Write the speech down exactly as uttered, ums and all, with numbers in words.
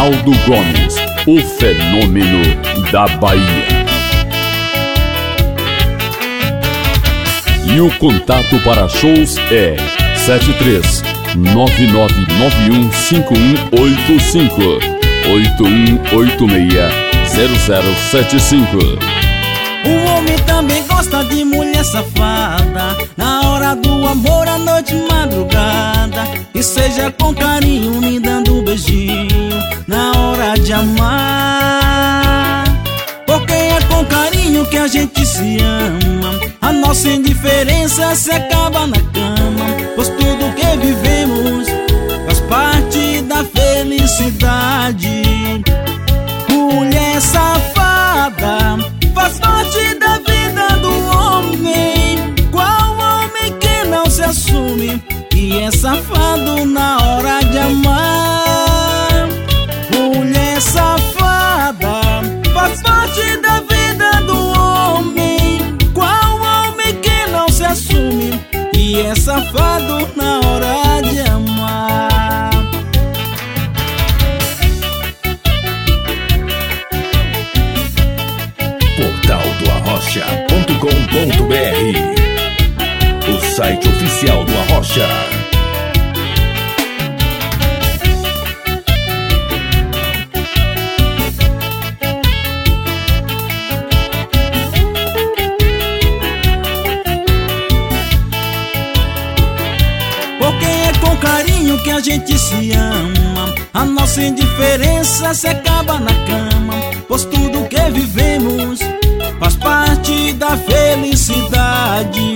Reinaldo Gomes, o fenômeno da Bahia. E o contato para shows é sete três nove nove nove um cinco um oito cinco oito um oito seis zero zero sete cinco. O homem também gosta de mulher safada, na hora do amor, à noite, madrugada. E seja com carinho, me dando um beijinho, na hora de amar. Porque é com carinho que a gente se ama, a nossa indiferença se acaba na cama. Pois tudo que vivemos faz parte da felicidade. Mulher safada faz parte da vida do homem. Qual homem que não se assume e é safado na hora de amar? Mulher safada faz parte da vida do homem. Qual homem que não se assume e é safado na hora de amar? portal do arrocha ponto com ponto br, o site oficial do Arrocha. Porque é com carinho que a gente se ama, a nossa indiferença se acaba na cama. Pois tudo que vivemos faz parte da felicidade.